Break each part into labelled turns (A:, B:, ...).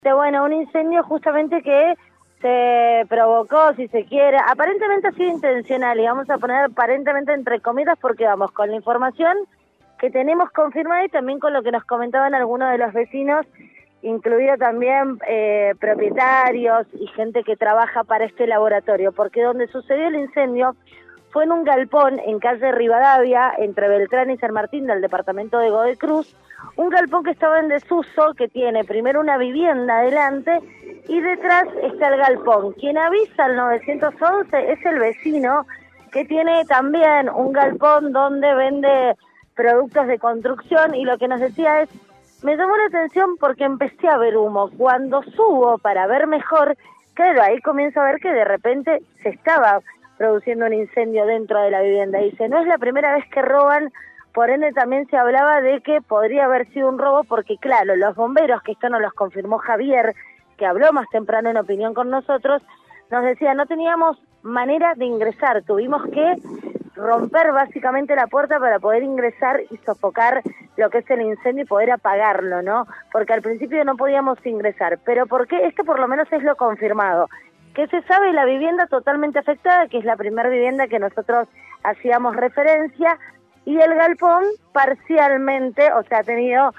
A: Bueno, un incendio justamente que se provocó, si se quiere, aparentemente ha sido intencional, y vamos a poner aparentemente entre comillas porque vamos con la información que tenemos confirmada y también con lo que nos comentaban algunos de los vecinos, incluido también propietarios y gente que trabaja para este laboratorio, porque donde sucedió el incendio fue en un galpón en calle Rivadavia, entre Beltrán y San Martín del departamento de Godoy Cruz, un galpón que estaba en desuso, que tiene primero una vivienda adelante y detrás está el galpón. Quien avisa al 911 es el vecino, que tiene también un galpón donde vende productos de construcción, y lo que nos decía es: me llamó la atención porque empecé a ver humo. Cuando subo para ver mejor, claro, ahí comienzo a ver que de repente se estaba produciendo un incendio dentro de la vivienda. Dice, no es la primera vez que roban, por ende también se hablaba de que podría haber sido un robo, porque claro, los bomberos, que esto nos los confirmó Javier, que habló más temprano en Opinión con nosotros, nos decía, no teníamos manera de ingresar, tuvimos que romper básicamente la puerta para poder ingresar y sofocar lo que es el incendio y poder apagarlo, ¿no? Porque al principio no podíamos ingresar. ¿Pero por qué? Esto por lo menos es lo confirmado. Que se sabe la vivienda totalmente afectada, que es la primera vivienda que nosotros hacíamos referencia, y el galpón parcialmente, o sea, ha tenido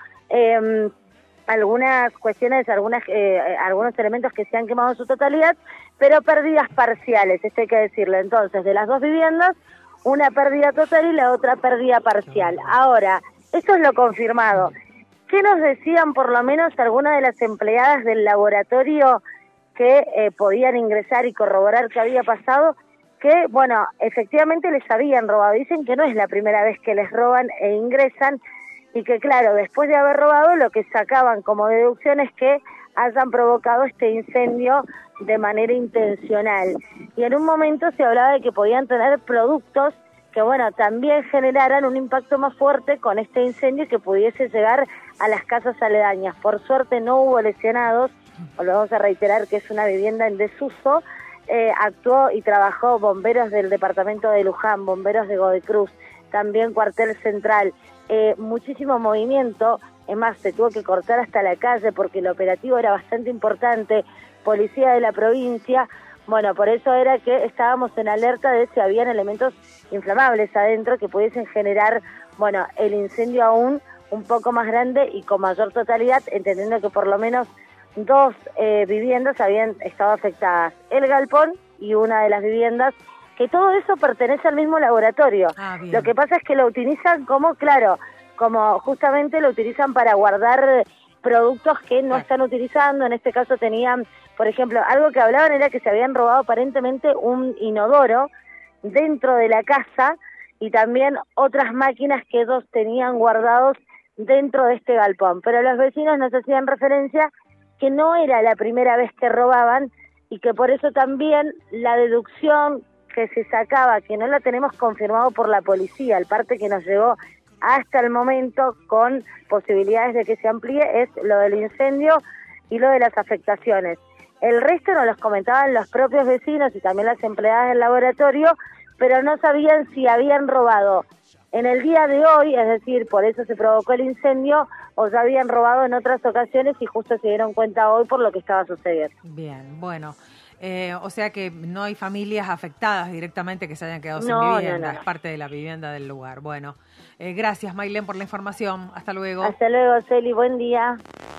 A: algunas cuestiones, algunos elementos que se han quemado en su totalidad, pero pérdidas parciales, esto hay que decirlo. Entonces, de las dos viviendas, una pérdida total y la otra pérdida parcial. Ahora, esto es lo confirmado. ¿Qué nos decían por lo menos algunas de las empleadas del laboratorio que podían ingresar y corroborar qué había pasado? Que, bueno, efectivamente les habían robado. Dicen que no es la primera vez que les roban e ingresan, y que, claro, después de haber robado, lo que sacaban como deducción es que hayan provocado este incendio de manera intencional. Y en un momento se hablaba de que podían tener productos que, bueno, también generaran un impacto más fuerte con este incendio y que pudiese llegar a las casas aledañas. Por suerte no hubo lesionados, volvemos a reiterar que es una vivienda en desuso. Actuó y trabajó bomberos del departamento de Luján, bomberos de Godoy Cruz, también cuartel central, muchísimo movimiento. Es más, se tuvo que cortar hasta la calle porque el operativo era bastante importante, policía de la provincia. Bueno, por eso era que estábamos en alerta de si habían elementos inflamables adentro que pudiesen generar, bueno, el incendio aún un poco más grande y con mayor totalidad, entendiendo que por lo menos dos viviendas habían estado afectadas, el galpón y una de las viviendas, que todo eso pertenece al mismo laboratorio. Lo que pasa es que lo utilizan como, claro, como justamente lo utilizan para guardar productos que no están utilizando. En este caso tenían, por ejemplo, algo que hablaban era que se habían robado aparentemente un inodoro dentro de la casa y también otras máquinas que ellos tenían guardados dentro de este galpón. Pero los vecinos nos hacían referencia que no era la primera vez que robaban y que por eso también la deducción que se sacaba, que no la tenemos confirmado por la policía, el parte que nos llegó hasta el momento con posibilidades de que se amplíe, es lo del incendio y lo de las afectaciones. El resto nos los comentaban los propios vecinos y también las empleadas del laboratorio, pero no sabían si habían robado en el día de hoy, es decir, por eso se provocó el incendio, o ya habían robado en otras ocasiones y justo se dieron cuenta hoy por lo que estaba sucediendo.
B: Bien, bueno, o sea que no hay familias afectadas directamente que se hayan quedado sin vivienda,
A: No.
B: es parte de la vivienda del lugar. Bueno, gracias Maylén por la información, hasta luego.
A: Hasta luego, Celi, buen día.